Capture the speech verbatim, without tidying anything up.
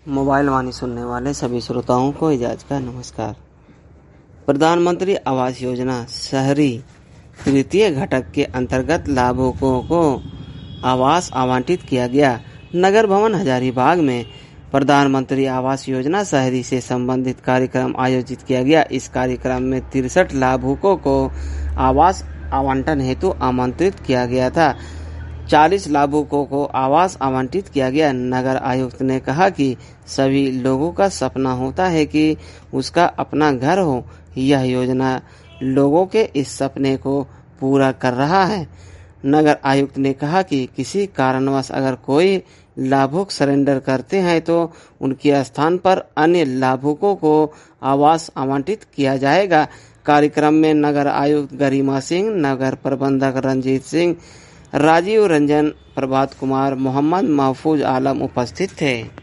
Mobile वाणी सुनने वाले सभी श्रोताओं को एजाज का नमस्कार। प्रधानमंत्री आवास योजना शहरी तृतीय घटक के अंतर्गत लाभुकों को आवास आवंटित किया गया। नगर भवन हजारीबाग में प्रधानमंत्री आवास योजना शहरी से संबंधित कार्यक्रम आयोजित किया गया। इस कार्यक्रम में तिरसठ लाभुकों को आवास आवंटन हेतु आमंत्रित किया गया था। चालीस लाभुकों को आवास आवंटित किया गया। नगर आयुक्त ने कहा कि सभी लोगों का सपना होता है कि उसका अपना घर हो। यह योजना लोगों के इस सपने को पूरा कर रहा है। नगर आयुक्त ने कहा कि किसी कारणवश अगर कोई लाभुक सरेंडर करते हैं तो उनके स्थान पर अन्य लाभुकों को आवास आवंटित किया जाएगा। कार्यक्रम में नगर आयुक्त गरिमा सिंह, नगर प्रबंधक रंजीत सिंह, राजीव रंजन, प्रभात कुमार, मोहम्मद महफूज आलम उपस्थित थे।